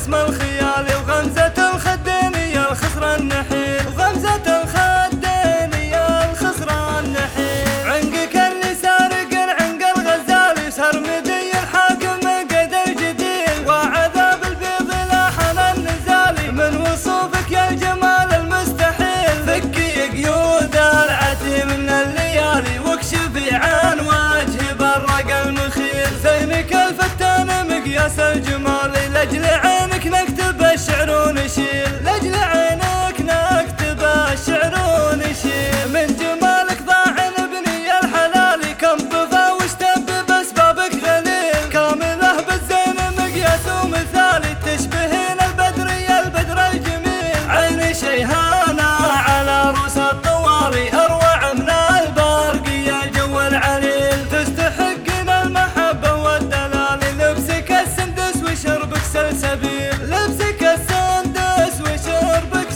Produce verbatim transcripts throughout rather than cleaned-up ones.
واسم الخيال وغمزة الخدين يا الخصر النحيل وغمزة الخدين يا الخصر النحيل عنقك اللي سارق العنق الغزالي سرمدي الحاكم قد الجديل وعذاب البيض لاحن النزالي من وصوفك يا الجمال المستحيل فكي قيود العتيم من الليالي واكشفي عن وجهي برق المخيل زينك الفتان مقياس الجمال لاجل عينك نكتب الشعر ونشيل لاجل عينك نكتب الشعر ونشيل من جمالك ضاع بني الحلال كم طفى واشتب باسبابك غليل كامله بالزين مقياس ومثالي تشبهين البدري البدر الجميل عيني شيهانه على رؤوس الطواري اروع من البرق يا الجو العليل تستحقين المحبه والدلال لبسك السندس وشربك سلسبيل لبسك السندس وشربك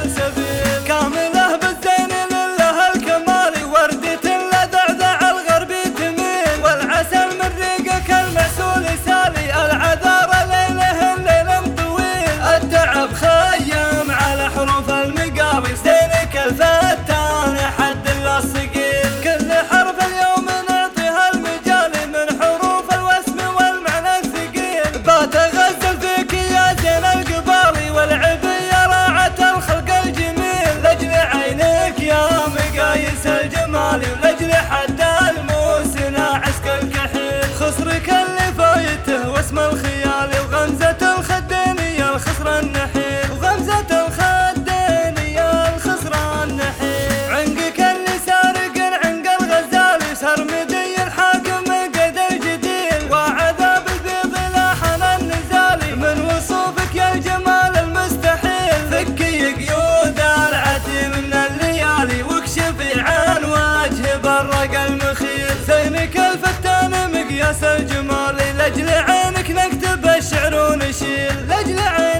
سلسبيل كامله بالزين لله الكمال وردة لذعذع الغربي تميل والعسل من ريقك المعسول سالي العذار ليله الليل طويل التعب خيم على حروف المقابل زينك الفتان حد الصقيل كل حرف اليوم نعطيها المجال من حروف الوسم والمعنى الثقيل بتغزل فيك يا زين القبالي والعبية راعة الخلق الجميل لاجل عينك يا مقاييس الجمال ولاجل حد الموسنا عسك الكحيل خصرك اللي فايته واسم الخيال وغمزة الخدين يا الخصر النحيل وغمزة الخدين يا الخصر النحيل عنقك اللي سارق العنق الغزالي سرمدي الحاكم قد الجديل وعذاب البيض لاحن النزالي من وصوفك يا الجمال المستحيل فكي قيود العتيم من الليالي واكشفي عن وجهي برق المخيل زينك الفتان مقياس الجمال لاجل عينك نكتب الشعر ونشيل لاجل عينك